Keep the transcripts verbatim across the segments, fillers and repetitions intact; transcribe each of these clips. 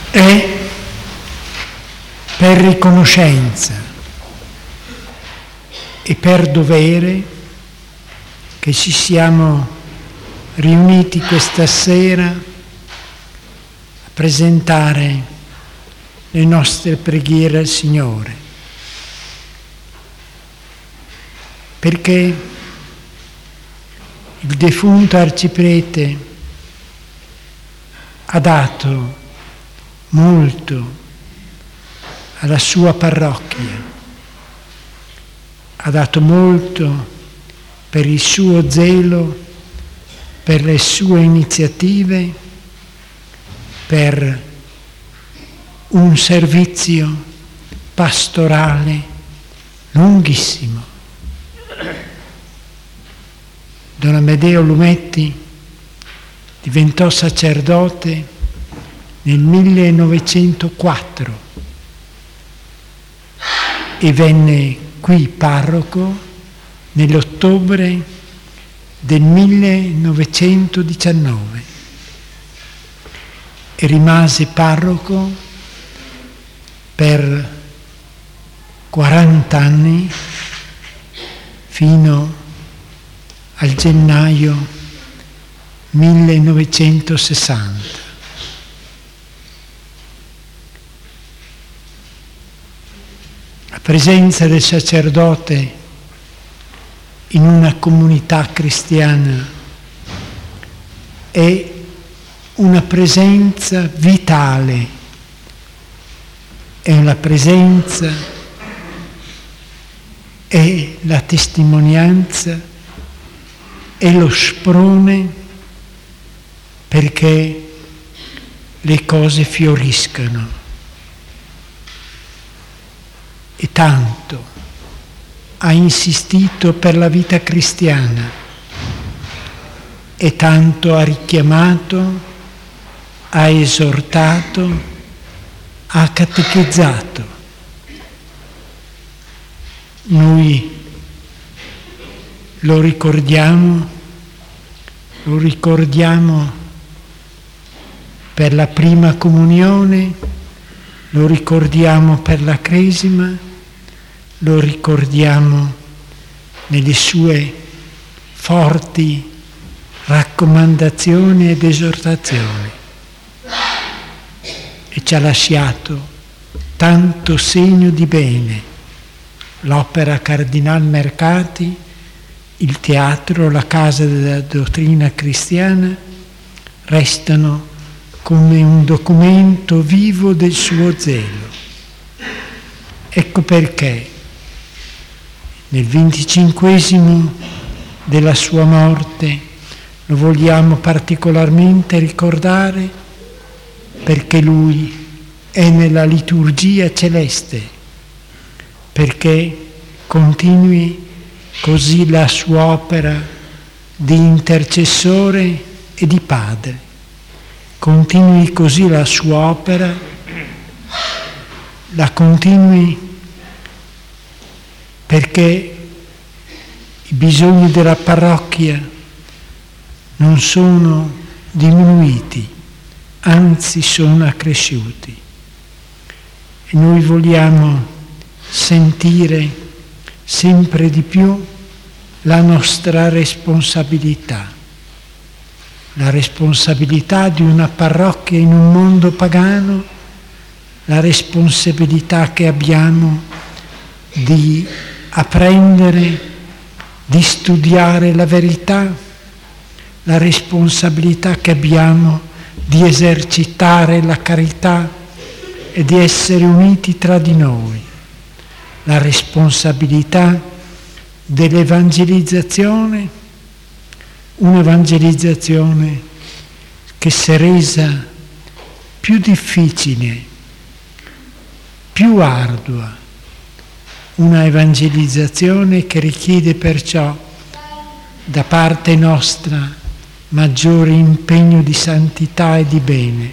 È per riconoscenza e per dovere che ci siamo riuniti questa sera a presentare le nostre preghiere al Signore, perché il defunto arciprete ha dato molto alla sua parrocchia, ha dato molto per il suo zelo, per le sue iniziative, per un servizio pastorale lunghissimo. Don Amedeo Lumetti diventò sacerdote nel millenovecentoquattro e venne qui parroco nell'ottobre del millenovecentodiciannove e rimase parroco per quaranta anni fino al gennaio millenovecentosessanta. La presenza del sacerdote in una comunità cristiana è una presenza vitale, è una presenza, è la testimonianza, è lo sprone perché le cose fioriscano. E tanto ha insistito per la vita cristiana e tanto ha richiamato, ha esortato, ha catechizzato. Noi lo ricordiamo, lo ricordiamo per la prima comunione, lo ricordiamo per la cresima, lo ricordiamo nelle sue forti raccomandazioni ed esortazioni e ci ha lasciato tanto segno di bene. L'opera Cardinal Mercati, il teatro, la Casa della Dottrina Cristiana restano come un documento vivo del suo zelo. Ecco perché nel venticinquesimo della sua morte lo vogliamo particolarmente ricordare, perché lui è nella liturgia celeste, perché continui così la sua opera di intercessore e di padre, continui così la sua opera, la continui perché i bisogni della parrocchia non sono diminuiti, anzi sono accresciuti. E noi vogliamo sentire sempre di più la nostra responsabilità, la responsabilità di una parrocchia in un mondo pagano, la responsabilità che abbiamo di apprendere, di studiare la verità, la responsabilità che abbiamo di esercitare la carità e di essere uniti tra di noi, la responsabilità dell'evangelizzazione, un'evangelizzazione che si è resa più difficile, più ardua, una evangelizzazione che richiede perciò da parte nostra maggiore impegno di santità e di bene.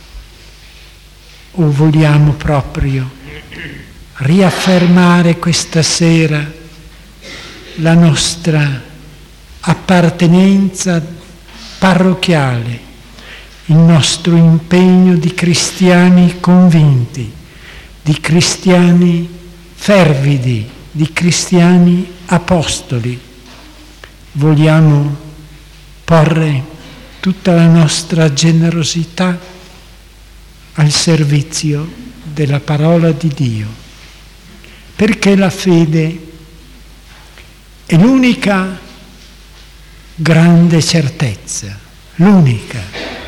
O vogliamo proprio riaffermare questa sera la nostra appartenenza parrocchiale il nostro impegno di cristiani convinti, di cristiani fervidi, di cristiani apostoli. Vogliamo porre tutta la nostra generosità al servizio della parola di Dio, perché la fede è l'unica grande certezza, l'unica.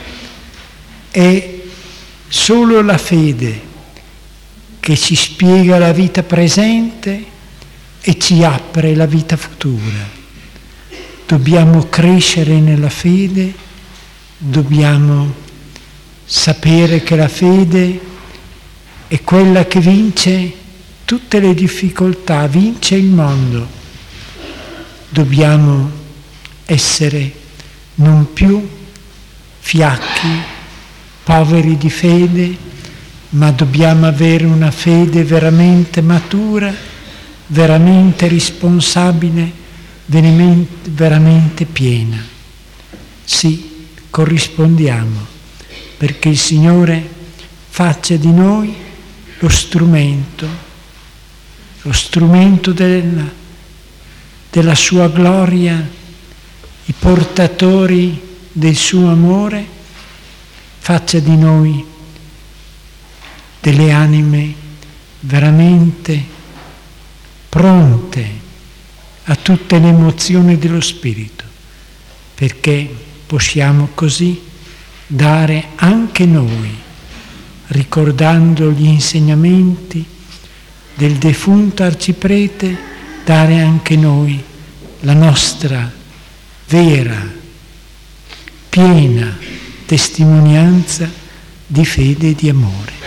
È solo la fede che ci spiega la vita presente e ci apre la vita futura. Dobbiamo crescere nella fede, dobbiamo sapere che la fede è quella che vince tutte le difficoltà, vince il mondo. Dobbiamo essere non più fiacchi, poveri di fede, ma dobbiamo avere una fede veramente matura, veramente responsabile, veramente piena. Sì, corrispondiamo, perché il Signore faccia di noi lo strumento, lo strumento della, della sua gloria, i portatori del suo amore, faccia di noi delle anime veramente pronte a tutte le emozioni dello Spirito, perché possiamo così dare anche noi, ricordando gli insegnamenti del defunto arciprete, dare anche noi la nostra vera, piena testimonianza di fede e di amore.